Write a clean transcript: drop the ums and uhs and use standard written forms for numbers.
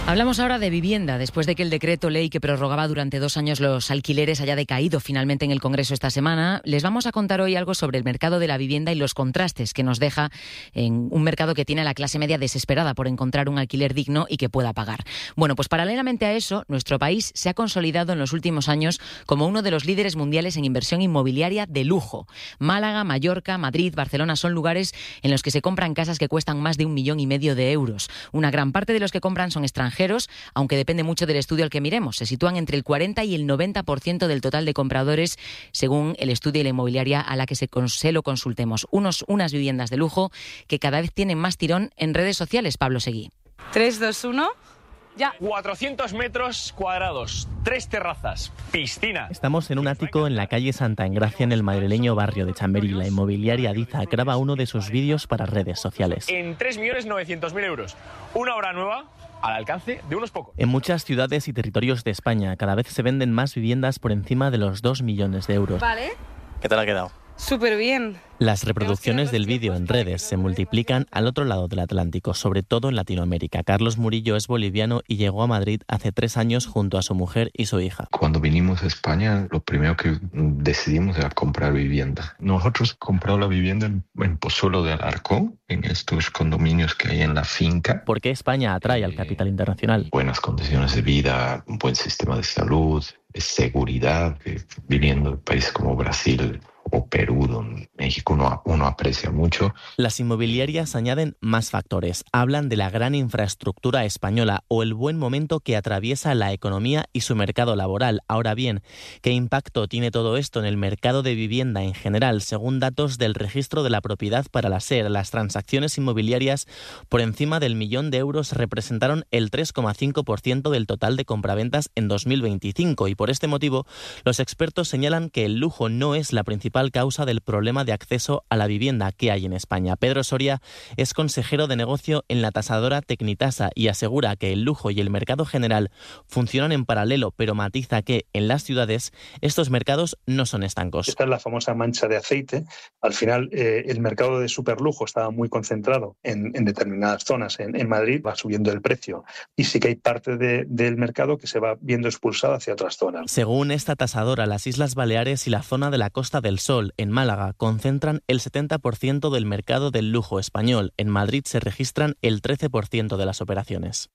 Hablamos ahora de vivienda, después de que el decreto ley que prorrogaba durante 2 años los alquileres haya decaído finalmente en el Congreso esta semana. Les vamos a contar hoy algo sobre el mercado de la vivienda y los contrastes que nos deja en un mercado que tiene a la clase media desesperada por encontrar un alquiler digno y que pueda pagar. Bueno, pues paralelamente a eso, nuestro país se ha consolidado en los últimos años como uno de los líderes mundiales en inversión inmobiliaria de lujo. Málaga, Mallorca, Madrid, Barcelona son lugares en los que se compran casas que cuestan más de 1,5 millones de euros. Una gran parte de los que compran son extranjeros, aunque depende mucho del estudio al que miremos. Se sitúan entre el 40 y el 90% del total de compradores, según el estudio de la inmobiliaria a la que se lo consultemos. Unas viviendas de lujo que cada vez tienen más tirón en redes sociales. Pablo Seguí. 3, 2, 1... Ya. 400 metros cuadrados, 3 terrazas, piscina. Estamos en un ático en la calle Santa Engracia, en el madrileño barrio de Chamberí. La inmobiliaria Diza graba uno de sus vídeos para redes sociales. En 3.900.000 euros. Una obra nueva al alcance de unos pocos. En muchas ciudades y territorios de España cada vez se venden más viviendas por encima de los 2 millones de euros. Vale. ¿Qué tal ha quedado? Súper bien. Las reproducciones del vídeo en redes se multiplican al otro lado del Atlántico, sobre todo en Latinoamérica. Carlos Murillo es boliviano y llegó a Madrid hace 3 años junto a su mujer y su hija. Cuando vinimos a España, lo primero que decidimos era comprar vivienda. Nosotros compramos la vivienda en Pozuelo de Alarcón, en estos condominios que hay en la finca. ¿Por qué España atrae al capital internacional? Buenas condiciones de vida, un buen sistema de salud, de seguridad. Viviendo en países como Brasil o Perú, donde México uno aprecia mucho. Las inmobiliarias añaden más factores. Hablan de la gran infraestructura española o el buen momento que atraviesa la economía y su mercado laboral. Ahora bien, ¿qué impacto tiene todo esto en el mercado de vivienda en general? Según datos del Registro de la Propiedad para la SER, las transacciones inmobiliarias por encima del 1 millón de euros representaron el 3,5% del total de compraventas en 2025 y por este motivo los expertos señalan que el lujo no es la principal causa del problema de acceso a la vivienda que hay en España. Pedro Soria es consejero de negocio en la tasadora Tecnitasa y asegura que el lujo y el mercado general funcionan en paralelo, pero matiza que en las ciudades estos mercados no son estancos. Esta es la famosa mancha de aceite. Al final, el mercado de superlujo estaba muy concentrado en determinadas zonas. En Madrid va subiendo el precio y sí que hay parte del mercado que se va viendo expulsada hacia otras zonas. Según esta tasadora, las Islas Baleares y la zona de la Costa del Sol, en Málaga, concentran el 70% del mercado del lujo español. En Madrid se registran el 13% de las operaciones.